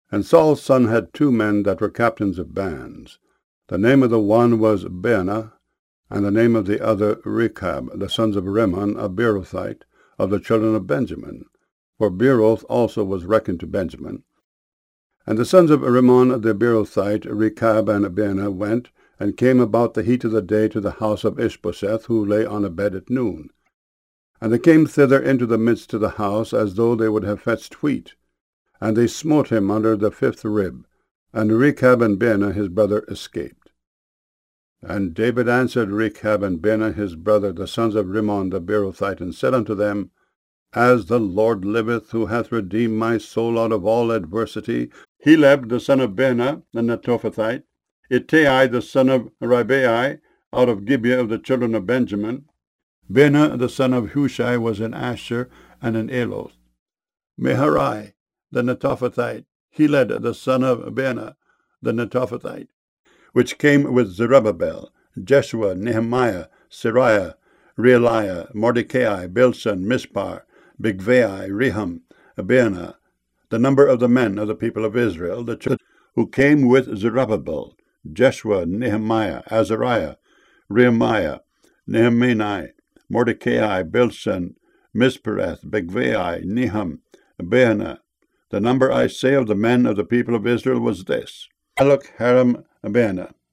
And Saul's son had 2 men that were captains of bands. The name of the one was Baanah, and the name of the other Rechab, the sons of Rimmon, a Beerothite, of the children of Benjamin. For Beeroth also was reckoned to Benjamin. And the sons of Rimmon the Beerothite, Rechab and Baanah, went, and came about the heat of the day to the house of Ishbosheth, who lay on a bed at noon. And they came thither into the midst of the house, as though they would have fetched wheat. And they smote him under the 5th rib, and Rechab and Baanah his brother escaped. And David answered Rechab and Baanah his brother, the sons of Rimmon the Beerothite, and said unto them, As the Lord liveth, who hath redeemed my soul out of all adversity, Heleb the son of Baanah the Netophathite, Ittai the son of Ribai, out of Gibeah of the children of Benjamin. Baanah the son of Hushai was in Asher and in Eloth. Meharai the Netophathite, Heled the son of Baanah the Netophathite, which came with Zerubbabel, Jeshua, Nehemiah, Sariah, Realiah, Mordecai, Bilshan, Mispar, Bigvai, Rehum, Baanah, the number of the men of the people of Israel, the children who came with Zerubbabel, Jeshua, Nehemiah, Azariah, Rehemiah, Nehemani, Mordecai, Bilshan, Mispereth, Bigvai, Nehum, Baanah. The number, I say, of the men of the people of Israel was this: Malach, Haram, Baanah,